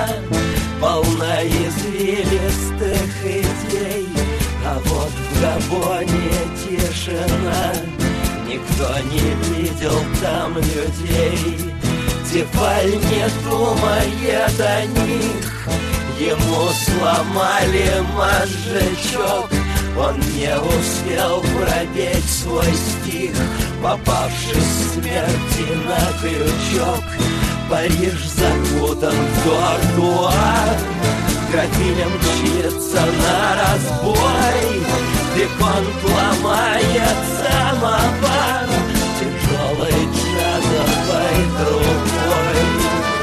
полна извилистых идей. А вот в Габоне тишина, никто не видел там людей. Тефаль не думает о них, ему сломали мозжечок. Он не успел пропеть свой стих, попавшись смерти на крючок. Париж закутан в тротуар, графиня мчится на разбой. Виконт ломает самовар тяжелой джазовой трубой.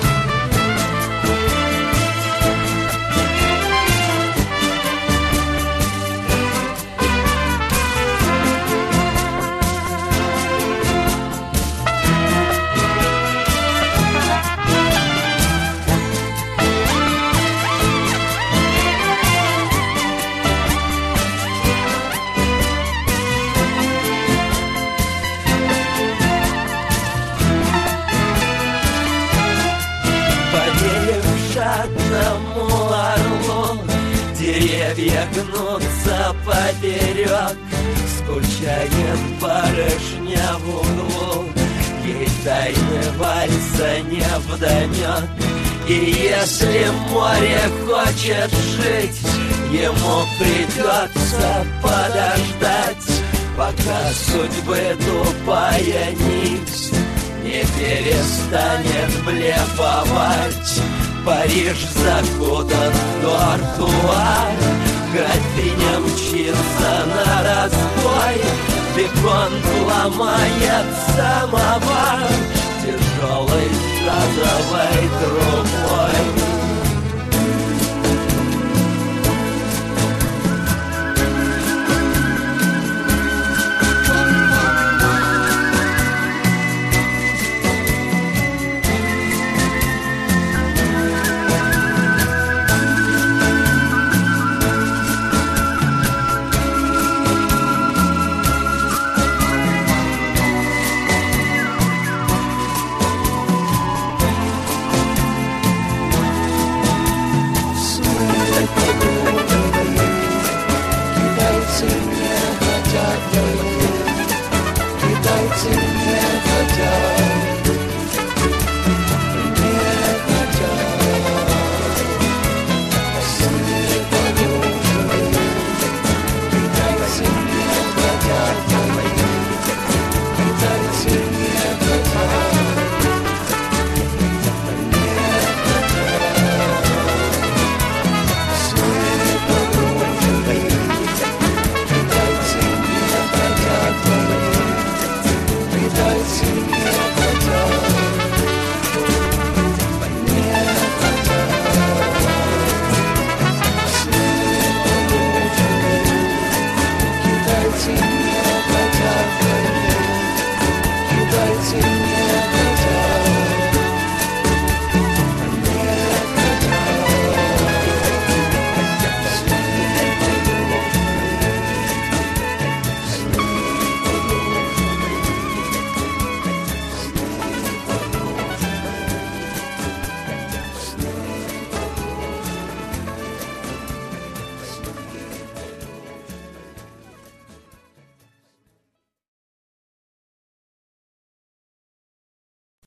Деревья гнутся поперек, скучает барышня в углу. Ей тайны вальса невдомек. И если море хочет жить, ему придется подождать, пока судьбы тупая нить не перестанет блефовать. Париж закутан в тротуар, графиня мчится на разбой. Виконт ломает самовар тяжелой джазовой трубой.